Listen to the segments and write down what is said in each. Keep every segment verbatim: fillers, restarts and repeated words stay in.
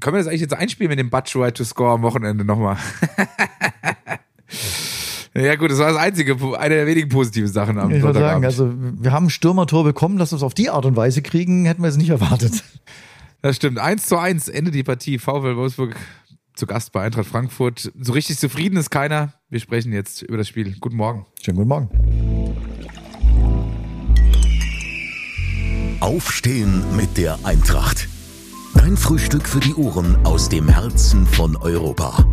können wir das eigentlich jetzt einspielen mit dem Batshuayi to score am Wochenende nochmal? Ja gut, das war das einzige, eine der wenigen positiven Sachen am Ich würde sagen, Sonntagabend. also wir haben ein Stürmertor bekommen, dass wir es auf die Art und Weise kriegen, hätten wir es nicht erwartet. Das stimmt. eins zu eins Ende die Partie. VfL Wolfsburg zu Gast bei Eintracht Frankfurt. So richtig zufrieden ist keiner. Wir sprechen jetzt über das Spiel. Guten Morgen. Schönen guten Morgen. Aufstehen mit der Eintracht. Dein Frühstück für die Ohren aus dem Herzen von Europa.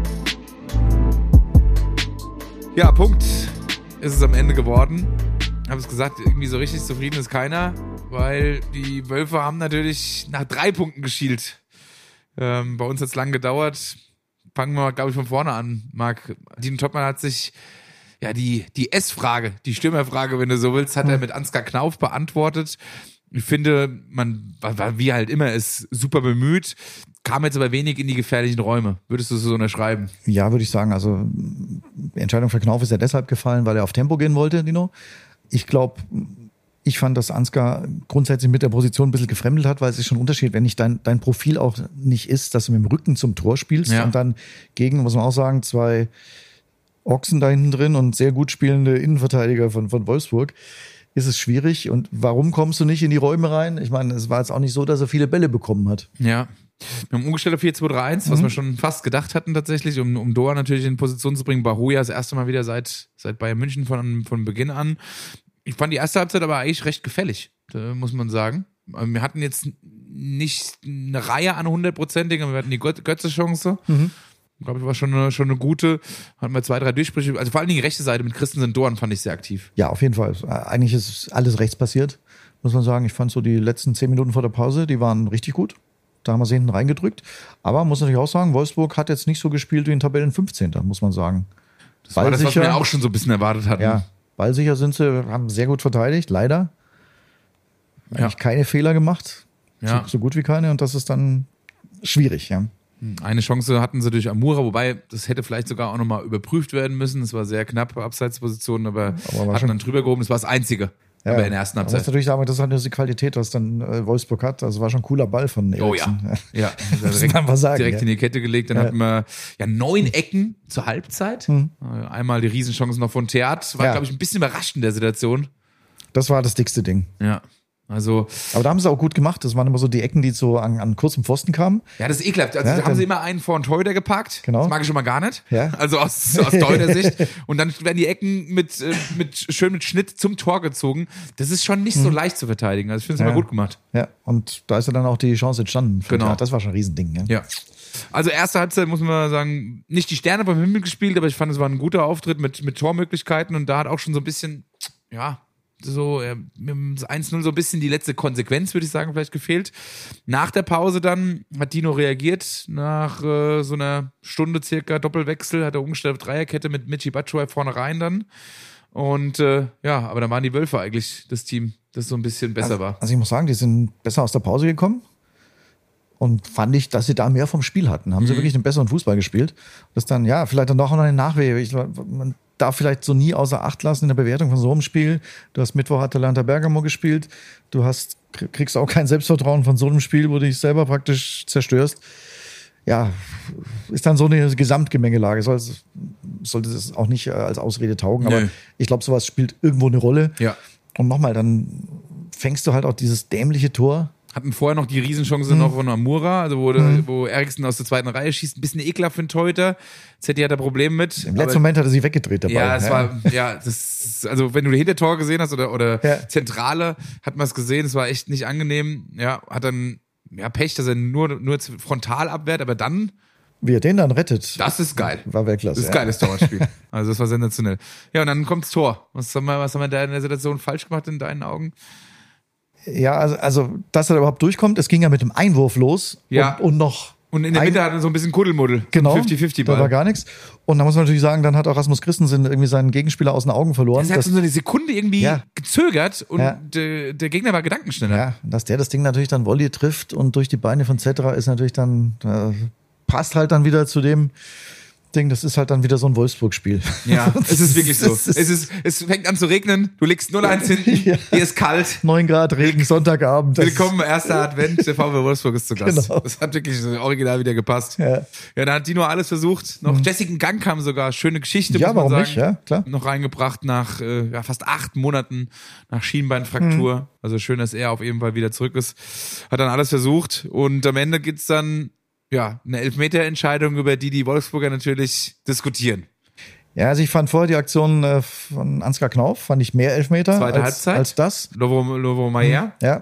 Ja, Punkt ist es am Ende geworden. Ich habe es gesagt, irgendwie so richtig zufrieden ist keiner, weil die Wölfe haben natürlich nach drei Punkten geschielt. Ähm, bei uns hat es lang gedauert. Fangen wir, glaube ich, von vorne an, Marc. Dino Topmann hat sich ja die, die S-Frage, die Stürmerfrage, wenn du so willst, hat er mit Ansgar Knauf beantwortet. Ich finde, man war wie halt immer ist, super bemüht, kam jetzt aber wenig in die gefährlichen Räume. Würdest du so unterschreiben? Ja, würde ich sagen. Also die Entscheidung für Knauf ist ja deshalb gefallen, weil er auf Tempo gehen wollte, Dino. Ich glaube, ich fand, dass Ansgar grundsätzlich mit der Position ein bisschen gefremdelt hat, weil es ist schon ein Unterschied, wenn nicht dein, dein Profil auch nicht ist, dass du mit dem Rücken zum Tor spielst ja. und dann gegen, muss man auch sagen, zwei Ochsen da hinten drin und sehr gut spielende Innenverteidiger von, von Wolfsburg, ist es schwierig. Und warum kommst du nicht in die Räume rein? Ich meine, es war jetzt auch nicht so, dass er viele Bälle bekommen hat. Ja. Wir haben umgestellt auf vier zwei drei eins, was mhm. wir schon fast gedacht hatten tatsächlich, um, um Doha natürlich in Position zu bringen. Bahoya das erste Mal wieder seit, seit Bayern München von, von Beginn an. Ich fand die erste Halbzeit aber eigentlich recht gefällig, muss man sagen. Wir hatten jetzt nicht eine Reihe an hundertprozentigen, aber wir hatten die Götze-Chance. Mhm. Ich glaube, das war schon eine, schon eine gute. Hatten wir zwei, drei Durchbrüche. Also vor allen Dingen die rechte Seite mit Christensen Dorn fand ich sehr aktiv. Ja, auf jeden Fall. Eigentlich ist alles rechts passiert, muss man sagen. Ich fand so die letzten zehn Minuten vor der Pause, die waren richtig gut. Da haben wir sie hinten reingedrückt. Aber muss natürlich auch sagen, Wolfsburg hat jetzt nicht so gespielt wie in Tabellen fünfzehnter, muss man sagen. Das war das, was wir auch schon so ein bisschen erwartet hatten. Ja, ballsicher sind sie, haben sehr gut verteidigt, leider. Eigentlich ja. keine Fehler gemacht. Ja. So, so gut wie keine. Und das ist dann schwierig, ja. Eine Chance hatten sie durch Amura, wobei das hätte vielleicht sogar auch nochmal überprüft werden müssen. Es war sehr knapp, Abseitsposition, aber, aber hatten dann drüber gehoben. Das war das Einzige. Ja, aber in der ersten Halbzeit. Das ist natürlich sagen, das ist halt die Qualität, was dann äh, Wolfsburg hat. Also war schon ein cooler Ball von Eriksen. Oh ja. Ja, also direkt, man sagen, direkt ja. in die Kette gelegt. Dann ja. hatten wir ja neun Ecken zur Halbzeit. Mhm. Einmal die Riesenchance noch von Theat. War, ja. glaube ich, ein bisschen überraschend in der Situation. Das war das dickste Ding. Ja. Also, aber da haben sie auch gut gemacht. Das waren immer so die Ecken, die so an, an kurzem Pfosten kamen. Ja, das ist ekelhaft. Also, ja, da haben sie immer einen vor den Torhüter gepackt. Genau. Das mag ich schon mal gar nicht. Ja. Also aus, aus Torhüter-Sicht. Und dann werden die Ecken mit, mit, schön mit Schnitt zum Tor gezogen. Das ist schon nicht so hm. leicht zu verteidigen. Also ich finde es ja. immer gut gemacht. Ja, und da ist ja dann auch die Chance entstanden. Genau. Das war schon ein Riesending. Ja. ja. Also erste Halbzeit, muss man sagen, nicht die Sterne vom Himmel gespielt, aber ich fand, es war ein guter Auftritt mit, mit Tormöglichkeiten. Und da hat auch schon so ein bisschen, ja, so äh, mit dem eins null so ein bisschen die letzte Konsequenz, würde ich sagen, vielleicht gefehlt. Nach der Pause dann hat Dino reagiert, nach äh, so einer Stunde circa Doppelwechsel, hat er umgestellt auf Dreierkette mit Michy Batshuayi vorne rein dann. Und äh, ja, aber da waren die Wölfe eigentlich das Team, das so ein bisschen besser also, war. Also ich muss sagen, die sind besser aus der Pause gekommen. Und fand ich, dass sie da mehr vom Spiel hatten. Haben mhm. sie wirklich einen besseren Fußball gespielt. Das dann, ja, vielleicht dann doch noch eine Nachwehen. Ich, man darf vielleicht so nie außer Acht lassen in der Bewertung von so einem Spiel. Du hast Mittwoch Atalanta Bergamo gespielt. Du hast, kriegst auch kein Selbstvertrauen von so einem Spiel, wo du dich selber praktisch zerstörst. Ja, ist dann so eine Gesamtgemengelage. Soll, sollte das auch nicht als Ausrede taugen. Aber nee. ich glaube, sowas spielt irgendwo eine Rolle. Ja. Und nochmal, dann fängst du halt auch dieses dämliche Tor. Hatten vorher noch die Riesenchance mhm. noch von Amura, also wo, mhm. wo Eriksen aus der zweiten Reihe schießt, ein bisschen ekelhaft für den Torhüter. Zetti hat da Probleme mit. Im letzten Moment hat er sich weggedreht dabei. Ja, es ja. war, ja, das, also wenn du die Hintertor gesehen hast oder, oder ja. Zentrale, hat man es gesehen, es war echt nicht angenehm. Ja, hat dann, ja, Pech, dass er nur, nur frontal abwehrt, aber dann. Wie er den dann rettet. Das ist geil. War Weltklasse. Das ist ja. geiles Torwartspiel. Also das war sensationell. Ja, und dann kommt's Tor. Was haben wir, was haben wir da in der Situation falsch gemacht in deinen Augen? Ja, also, also, dass er überhaupt durchkommt, es ging ja mit dem Einwurf los. Ja. Und, und noch. Und in der Mitte hat er so ein bisschen Kuddelmuddel. Genau. fünfzig fünfzig Ball. Da war gar nichts. Und da muss man natürlich sagen, dann hat auch Rasmus Christensen irgendwie seinen Gegenspieler aus den Augen verloren. Das hat so eine Sekunde irgendwie ja. gezögert und ja. der, der Gegner war gedankenschneller. Ja, dass der das Ding natürlich dann Volley trifft und durch die Beine von Cedra ist natürlich dann, äh, passt halt dann wieder zu dem, Ding, das ist halt dann wieder so ein Wolfsburg-Spiel. Ja, es ist wirklich so. Es, ist, es fängt an zu regnen, du liegst null eins hinten, Ja. hier ist kalt. neun Grad Regen, Sonntagabend. Das Willkommen, erster Advent, der VfL Wolfsburg ist zu Gast. Genau. Das hat wirklich so original wieder gepasst. Ja. Ja, da hat Dino alles versucht. Noch Jessica Gang kam sogar, schöne Geschichte, Ja, muss man warum sagen. nicht? Ja, klar. Noch reingebracht nach äh, ja, fast acht Monaten nach Schienbeinfraktur. Mhm. Also schön, dass er auf jeden Fall wieder zurück ist. Hat dann alles versucht und am Ende gibt's dann ja eine Elfmeterentscheidung, über die die Wolfsburger natürlich diskutieren. Ja, also ich fand vorher die Aktion äh, von Ansgar Knauf, fand ich mehr Elfmeter Zweite als, Halbzeit. als das. Lovo, Lovo Maier. Ja.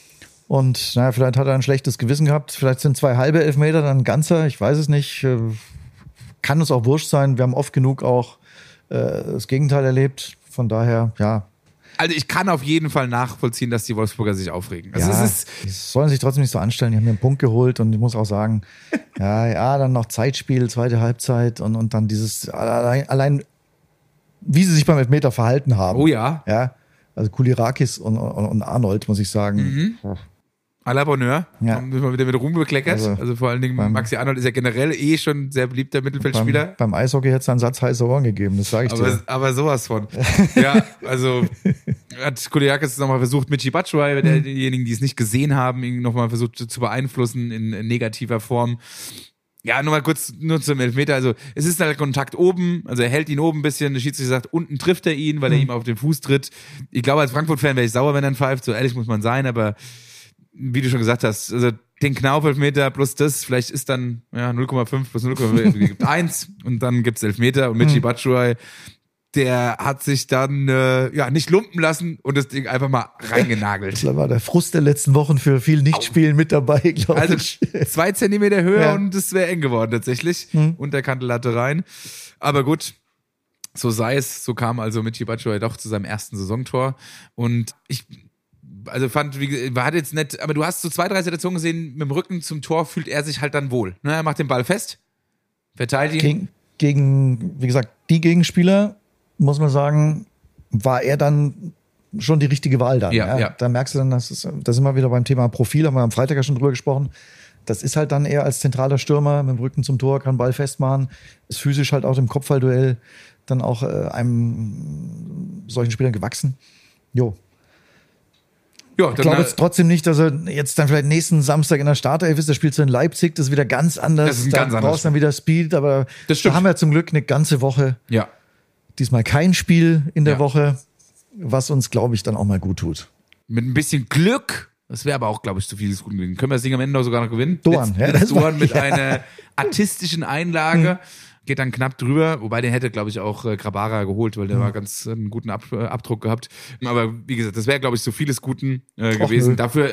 Und naja, vielleicht hat er ein schlechtes Gewissen gehabt. Vielleicht sind zwei halbe Elfmeter, dann ein ganzer. Ich weiß es nicht. Äh, Kann uns auch wurscht sein. Wir haben oft genug auch äh, das Gegenteil erlebt. Von daher, ja. Also ich kann auf jeden Fall nachvollziehen, dass die Wolfsburger sich aufregen. Also ja, es ist, die sollen sich trotzdem nicht so anstellen. Die haben mir einen Punkt geholt und ich muss auch sagen, ja, ja, dann noch Zeitspiel, zweite Halbzeit und, und dann dieses, allein, allein, wie sie sich beim Elfmeter verhalten haben. oh ja, Ja, also Kulirakis und, und, und Arnold, muss ich sagen. Mhm. à la Bonheur. Ja. Haben wir mal wieder mit Ruhm bekleckert. Also, Also vor allen Dingen beim- Maxi Arnold ist ja generell eh schon ein sehr beliebter Mittelfeldspieler. Beim, beim Eishockey hätte es einen Satz heiße Ohren gegeben, das sage ich Aber, dir. aber sowas von. Ja, also hat Kuliakis nochmal versucht, Michy Batshuayi, der, diejenigen, die es nicht gesehen haben, ihn nochmal versucht zu beeinflussen in, in negativer Form. Ja, nur mal kurz nur zum Elfmeter. Also es ist halt Kontakt oben, also er hält ihn oben ein bisschen, der Schiedsrichter sagt, unten trifft er ihn, weil er ihm auf den Fuß tritt. Ich glaube, als Frankfurt-Fan wäre ich sauer, wenn er ihn pfeift, so ehrlich muss man sein, aber wie du schon gesagt hast, also den Knauf-Elfmeter plus das, vielleicht ist dann ja null Komma fünf plus null Komma fünf gibt eins und dann gibt's Elfmeter und Michy Batshuayi, der hat sich dann äh, ja nicht lumpen lassen und das Ding einfach mal reingenagelt. Da war der Frust der letzten Wochen für viel Nichtspielen mit dabei, glaube Also ich. zwei Zentimeter höher Ja. und es wäre eng geworden tatsächlich. Unterkante Latte rein. Aber gut, so sei es. So kam also Michy Batshuayi doch zu seinem ersten Saisontor. Und ich also fand, wie, war jetzt nett, aber du hast so zwei, drei Situationen gesehen, mit dem Rücken zum Tor fühlt er sich halt dann wohl. Ne, er macht den Ball fest, verteidigt ihn. Gegen, gegen, wie gesagt, die Gegenspieler, muss man sagen, war er dann schon die richtige Wahl dann. Ja, ja. Da merkst du dann, dass es, da sind wir wieder beim Thema Profil, haben wir am Freitag ja schon drüber gesprochen. Das ist halt dann eher als zentraler Stürmer mit dem Rücken zum Tor, kann Ball festmachen, ist physisch halt auch im Kopfballduell dann auch äh, einem solchen Spielern gewachsen. Jo. Ja, Ich dann, glaube äh, jetzt trotzdem nicht, dass er jetzt dann vielleicht nächsten Samstag in der Startelf ist. Der spielt so in Leipzig, das ist wieder ganz anders. Das ist ein da ganz anderes brauchst du dann wieder Speed, aber Das stimmt. da haben wir zum Glück eine ganze Woche. ja. Diesmal kein Spiel in der Ja. Woche, was uns, glaube ich, dann auch mal gut tut. Mit ein bisschen Glück, das wäre aber auch, glaube ich, zu viel des Guten gewesen. Können wir das Ding am Ende sogar noch gewinnen? Doan, Mit, ja, mit das war- Doan mit ja. einer artistischen Einlage. Geht dann knapp drüber, wobei den hätte, glaube ich, auch äh, Grabara geholt, weil der war ganz äh, einen guten Ab äh, Abdruck gehabt. Aber wie gesagt, das wäre, glaube ich, so vieles Guten äh, gewesen. nö. Dafür,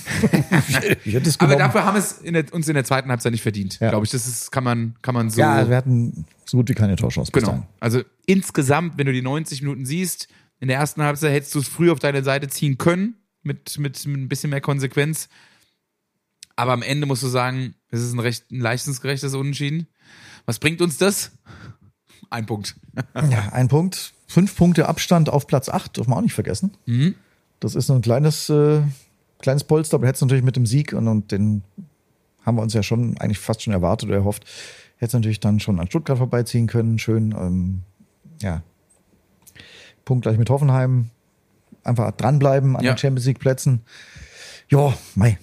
Ich hätte es aber genommen. dafür haben wir es in der, uns in der zweiten Halbzeit nicht verdient, Ja. glaube ich. Das ist, kann man, kann man so. Ja, wir hatten so gut wie keine Torchance. bis Genau. dahin. Also insgesamt, wenn du die neunzig Minuten siehst, in der ersten Halbzeit hättest du es früh auf deine Seite ziehen können, mit, mit, mit ein bisschen mehr Konsequenz. Aber am Ende musst du sagen, es ist ein recht ein leistungsgerechtes Unentschieden. Was bringt uns das? Ein Punkt. Ja, ein Punkt. Fünf Punkte Abstand auf Platz acht, dürfen wir auch nicht vergessen. Mhm. Das ist nur ein kleines, äh, kleines Polster, aber hätte es natürlich mit dem Sieg und, und den haben wir uns ja schon eigentlich fast schon erwartet oder erhofft, hätte es natürlich dann schon an Stuttgart vorbeiziehen können. Schön, ähm, ja. Punkt gleich mit Hoffenheim. Einfach dranbleiben an Ja. den Champions League Plätzen. Ja, mei.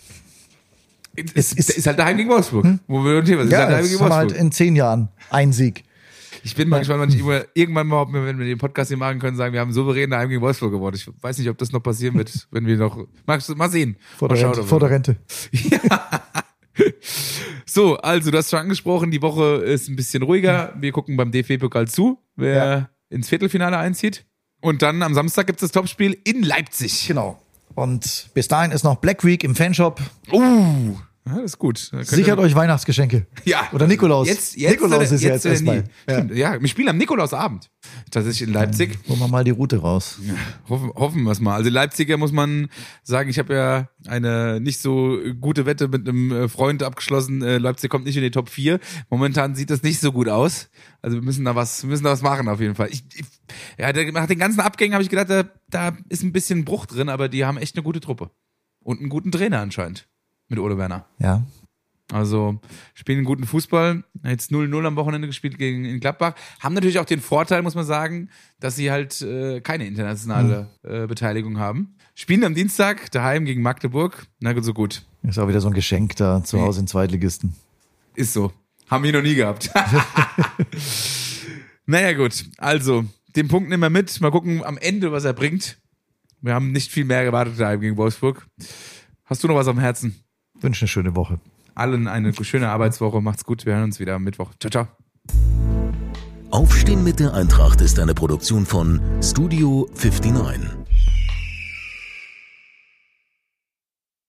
Es ist, ist halt daheim gegen Wolfsburg. Wo wir uns hier, es ist Ja, halt daheim das gegen haben wir Wolfsburg. halt in zehn Jahren ein Sieg. Ich bin mal gespannt, wann ich irgendwann- irgendwann mal, ob wir, wenn wir den Podcast hier machen können, sagen, wir haben souverän daheim gegen Wolfsburg gewonnen. Ich weiß nicht, ob das noch passieren wird, wenn wir noch, magst du mal sehen. Vor Mal der, schauen, Rente, ob vor wir- der Rente. So, also du hast schon angesprochen, die Woche ist ein bisschen ruhiger. Wir gucken beim D F B-Pokal zu, wer Ja. ins Viertelfinale einzieht. Und dann am Samstag gibt's das Topspiel in Leipzig. Genau. Und bis dahin ist noch Black Week im Fanshop. Uh, ja, das ist gut. Da könnt ihr- Sichert euch Weihnachtsgeschenke. Ja. Oder Nikolaus. Jetzt, jetzt Nikolaus ist ja jetzt oder erstmal. nie. Ja. Stimmt, ja, wir spielen am Nikolausabend. Tatsächlich in Leipzig. Holen wir mal die Route raus. Hoffen, hoffen wir es mal. Also Leipziger muss man sagen, ich habe ja eine nicht so gute Wette mit einem äh, Freund abgeschlossen. Äh, Leipzig kommt nicht in die Top vier. Momentan sieht das nicht so gut aus. Also wir müssen da was, wir müssen da was machen auf jeden Fall. Ich, ich, ja, der- nach den ganzen Abgängen habe ich gedacht, da, da ist ein bisschen Bruch drin, aber die haben echt eine gute Truppe. Und einen guten Trainer anscheinend. Mit Ole Werner. Ja. Also spielen einen guten Fußball. Jetzt null null am Wochenende gespielt gegen in Gladbach. Haben natürlich auch den Vorteil, muss man sagen, dass sie halt äh, keine internationale äh, Beteiligung haben. Spielen am Dienstag daheim gegen Magdeburg. Na gut, so gut. Ist auch wieder so ein Geschenk da zu Hause in Zweitligisten. Ist so. Haben wir noch nie gehabt. Naja gut, also den Punkt nehmen wir mit. Mal gucken am Ende, was er bringt. Wir haben nicht viel mehr gewartet daheim gegen Wolfsburg. Hast du noch was am Herzen? Wünsche eine schöne Woche. Allen eine schöne Arbeitswoche. Macht's gut. Wir hören uns wieder am Mittwoch. Ciao, ciao. Aufstehen mit der Eintracht ist eine Produktion von Studio neunundfünfzig.